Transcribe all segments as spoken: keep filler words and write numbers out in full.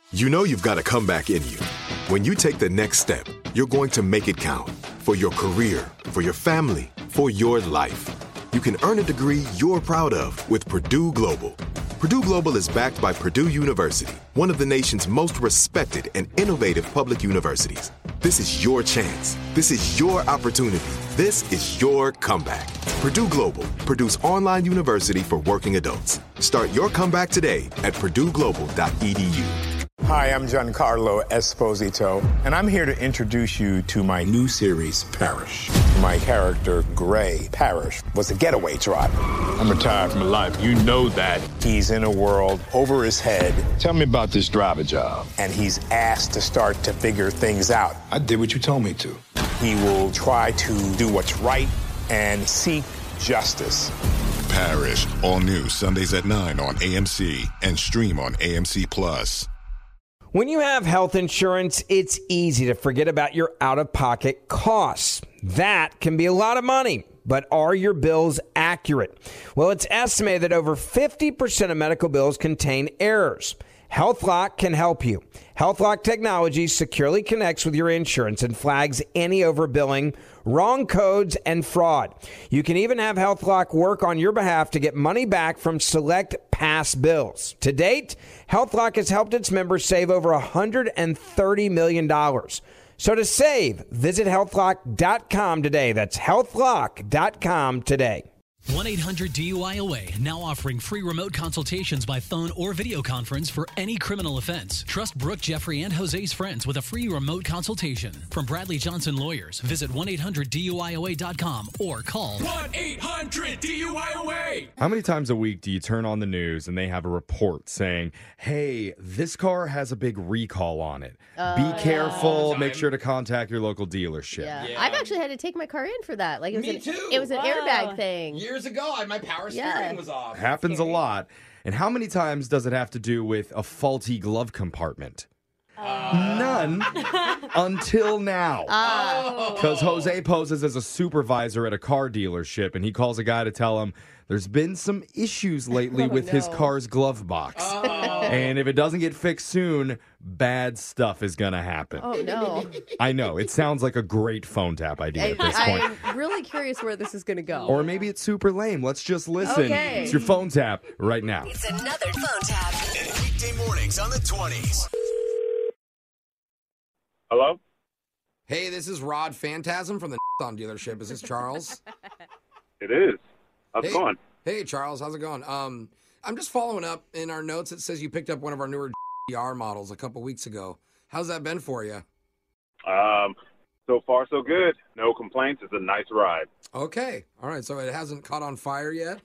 You know you've got a comeback in you. When you take the next step, you're going to make it count for your career, for your family, for your life. You can earn a degree you're proud of with Purdue Global. Purdue Global is backed by Purdue University, one of the nation's most respected and innovative public universities. This is your chance. This is your opportunity. This is your comeback. Purdue Global, Purdue's online university for working adults. Start your comeback today at purdue global dot e d u. Hi, I'm Giancarlo Esposito, and I'm here to introduce you to my new series, Parrish. My character, Gray Parrish, was a getaway driver. I'm retired from life. You know that. He's in a world over his head. Tell me about this driver job. And he's asked to start to figure things out. I did what you told me to. He will try to do what's right and seek justice. Parrish, all new Sundays at nine on A M C and stream on A M C Plus. When you have health insurance, it's easy to forget about your out-of-pocket costs. That can be a lot of money, but are your bills accurate? Well, it's estimated that over fifty percent of medical bills contain errors. HealthLock can help you. HealthLock technology securely connects with your insurance and flags any overbilling, wrong codes, and fraud. You can even have HealthLock work on your behalf to get money back from select past bills. To date, HealthLock has helped its members save over one hundred thirty million dollars. So to save, visit health lock dot com today. That's health lock dot com today. one eight hundred D U I A W A, now offering free remote consultations by phone or video conference for any criminal offense. Trust Brooke, Jeffrey, and Jose's friends with a free remote consultation. From Bradley Johnson Lawyers, visit one eight hundred D U I A W A dot com or call one eight hundred D U I A W A. How many times a week do you turn on the news and they have a report saying, hey, this car has a big recall on it. Uh, Be careful. yeah. Make sure to contact your local dealership. Yeah. yeah. I've actually had to take my car in for that. Like it was Me an, too. It was an Wow. airbag thing. Years ago, I, my power steering Yeah. was off. Happens a lot. And how many times does it have to do with a faulty glove compartment? Uh, None until now. Oh. Because Jose poses as a supervisor at a car dealership, and he calls a guy to tell him there's been some issues lately Oh, with his no. car's glove box. Oh. And if it doesn't get fixed soon, bad stuff is going to happen. Oh, no. I know. It sounds like a great phone tap idea at this point. I'm really curious where this is going to go. Or maybe it's super lame. Let's just listen. Okay. It's your phone tap right now. It's another phone tap. Weekday mornings on the twenties. Hello? Hey, this is Rod Phantasm from the Nissan dealership. Is this Charles? It is. How's hey, it going? Hey, Charles. How's it going? Um, I'm just following up. In our notes, it says you picked up one of our newer G R models a couple weeks ago. How's that been for you? Um, so far, so good. No complaints. It's a nice ride. Okay. All right. So it hasn't caught on fire yet?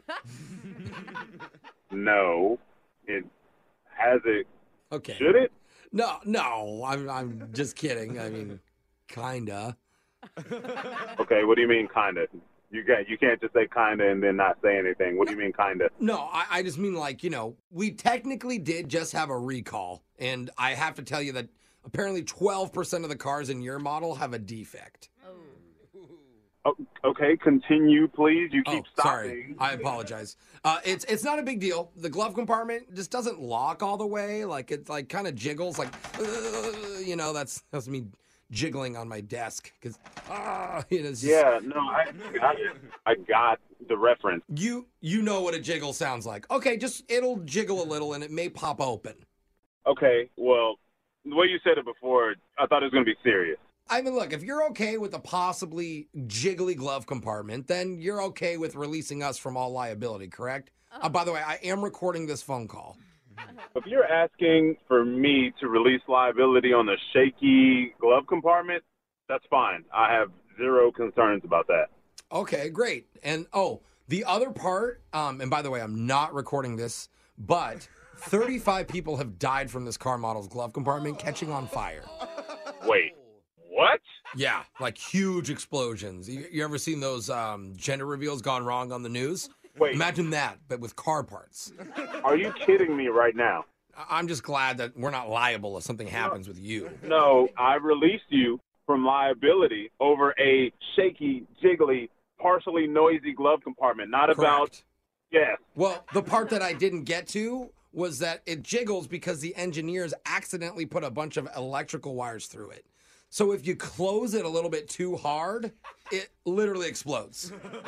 No. It has it. Okay. Should it? No, no. I'm, I'm just kidding. I mean, kinda. Okay, what do you mean, kinda? You can't, you can't just say kinda and then not say anything. What do you mean, kinda? No, I, I just mean like, you know, we technically did just have a recall. And I have to tell you that apparently twelve percent of the cars in your model have a defect. Oh, okay, continue, please. You keep oh, stopping. Sorry, I apologize. Uh, it's it's not a big deal. The glove compartment just doesn't lock all the way. Like it's like kind of jiggles. Like uh, you know, that's that's me jiggling on my desk because ah, you know, it's just, Yeah, no, I got it. I got the reference. You you know what a jiggle sounds like. Okay, just it'll jiggle a little and it may pop open. Okay, well, the way you said it before, I thought it was going to be serious. I mean, look, if you're okay with a possibly jiggly glove compartment, then you're okay with releasing us from all liability, correct? Oh. Uh, by the way, I am recording this phone call. If you're asking for me to release liability on the shaky glove compartment, that's fine. I have zero concerns about that. Okay, great. And, oh, the other part, um, and by the way, I'm not recording this, but thirty-five people have died from this car model's glove compartment catching on fire. Wait. What? Yeah, like huge explosions. You, you ever seen those um, gender reveals gone wrong on the news? Wait. Imagine that, but with car parts. Are you kidding me right now? I'm just glad that we're not liable if something happens with you. No, I released you from liability over a shaky, jiggly, partially noisy glove compartment. Not Correct. about, yes. Well, the part that I didn't get to was that it jiggles because the engineers accidentally put a bunch of electrical wires through it. So if you close it a little bit too hard, it literally explodes.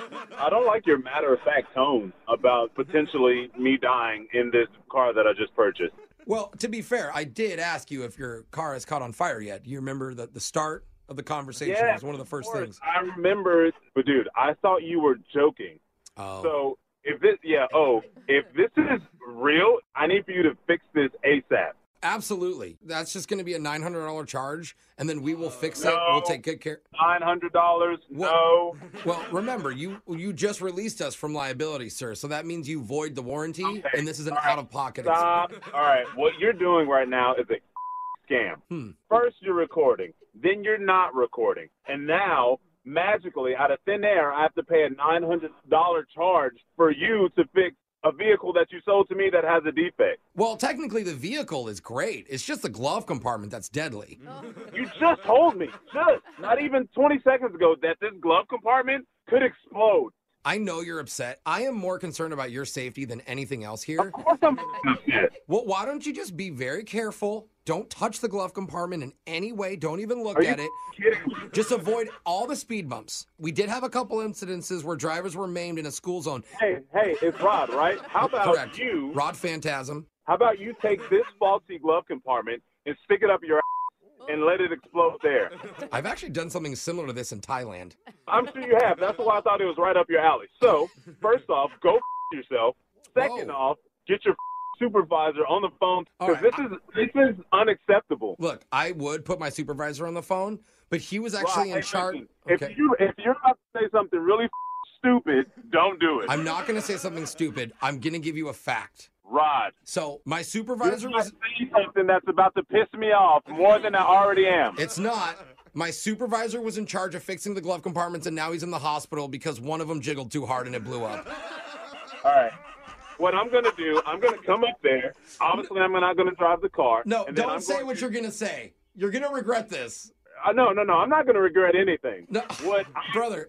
I don't like your matter-of-fact tone about potentially me dying in this car that I just purchased. Well, to be fair, I did ask you if your car has caught on fire yet. Do you remember the, the start of the conversation? Yeah, It was one of the first of course. things. I remember, but dude, I thought you were joking. Oh. So if this, yeah, oh, if this is real, I need for you to fix this ASAP. Absolutely. That's just going to be a nine hundred dollars charge, and then we will fix it. No. We'll take good care. nine hundred dollars, Well- no. Well, remember, you you just released us from liability, sir. So that means you void the warranty, Okay. and this is an All right. out-of-pocket Stop. All right, what you're doing right now is a scam. Hmm. First you're recording, then you're not recording, and now magically out of thin air I have to pay a nine hundred dollars charge for you to fix a vehicle that you sold to me that has a defect. Well, technically, the vehicle is great. It's just the glove compartment that's deadly. You just told me, just not even twenty seconds ago, that this glove compartment could explode. I know you're upset. I am more concerned about your safety than anything else here. Of course I'm upset. Well, why don't you just be very careful? Don't touch the glove compartment in any way. Don't even look Are you at it. kidding me? Just avoid all the speed bumps. We did have a couple incidences where drivers were maimed in a school zone. Hey, hey, it's Rod, right? How about Correct. you? Rod Phantasm. How about you take this faulty glove compartment and stick it up your ass and let it explode there? I've actually done something similar to this in Thailand. I'm sure you have. That's why I thought it was right up your alley. So, first off, go f- yourself. Second Whoa. off, get your f- supervisor on the phone All because right, this is this is unacceptable. Look, I would put my supervisor on the phone, but he was actually Rod, in hey, charge. listen, Okay. If you if you're about to say something really f- stupid, don't do it. I'm not going to say something stupid. I'm going to give you a fact. Rod, So my you're supervisor not was. saying something that's about to piss me off more than I already am. It's not. My supervisor was in charge of fixing the glove compartments, and now he's in the hospital because one of them jiggled too hard and it blew up. All right. What I'm going to do, I'm going to come up there. Obviously, I'm not going to drive the car. No, and then don't I'm say going what to- you're going to say. You're going to regret this. Uh, no, no, no. I'm not going to regret anything. No, What, brother.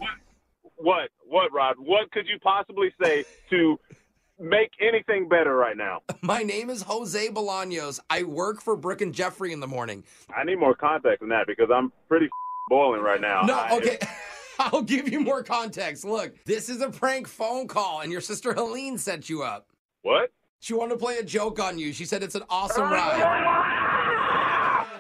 what, what, Rod? What could you possibly say to make anything better right now? My name is Jose Bolaños. I work for Brooke and Jeffrey in the morning. I need more context than that because I'm pretty boiling right now. No, I- okay. I'll give you more context. Look, this is a prank phone call, and your sister Helene set you up. What? She wanted to play a joke on you. She said it's an awesome ride.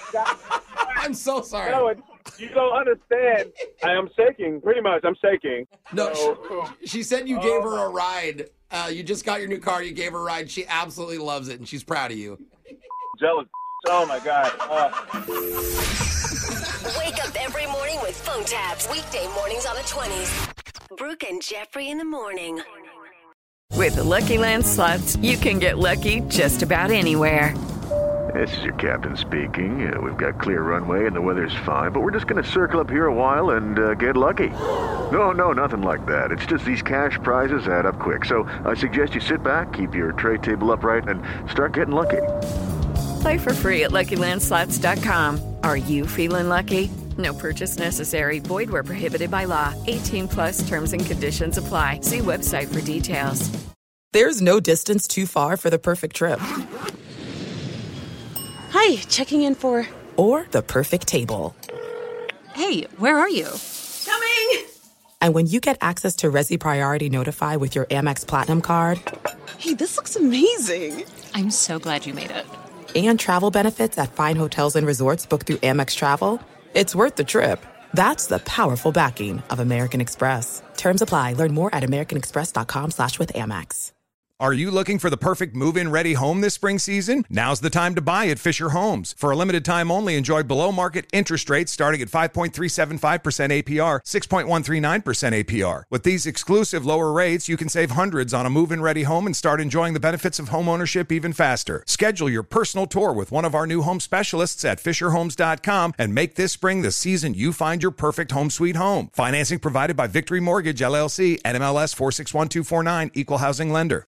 I'm so sorry. No, it, you don't understand. I am shaking. Pretty much, I'm shaking. No, So- she, she said you gave her a ride. Uh, you just got your new car. You gave her a ride. She absolutely loves it, and she's proud of you. Jealous. Oh, my God. Uh, Wake up every morning with phone taps. Weekday mornings on the twenties. Brooke and Jeffrey in the morning. With the Lucky Land Slots, you can get lucky just about anywhere. This is your captain speaking. Uh, we've got clear runway and the weather's fine, but we're just going to circle up here a while and uh, get lucky. No, no, nothing like that. It's just these cash prizes add up quick. So I suggest you sit back, keep your tray table upright, and start getting lucky. Play for free at Lucky Land Slots dot com. Are you feeling lucky? No purchase necessary. Void where prohibited by law. eighteen plus terms and conditions apply. See website for details. There's no distance too far for the perfect trip. Hi, checking in for... Or the perfect table. Hey, where are you? Coming! And when you get access to Resi Priority Notify with your Amex Platinum card... Hey, this looks amazing. I'm so glad you made it. And travel benefits at fine hotels and resorts booked through Amex Travel, it's worth the trip. That's the powerful backing of American Express. Terms apply. Learn more at americanexpress.com slash with Amex. Are you looking for the perfect move-in ready home this spring season? Now's the time to buy at Fisher Homes. For a limited time only, enjoy below-market interest rates starting at five point three seven five percent A P R, six point one three nine percent A P R. With these exclusive lower rates, you can save hundreds on a move-in ready home and start enjoying the benefits of homeownership even faster. Schedule your personal tour with one of our new home specialists at fisher homes dot com and make this spring the season you find your perfect home sweet home. Financing provided by Victory Mortgage, L L C, N M L S four six one two four nine, Equal Housing Lender.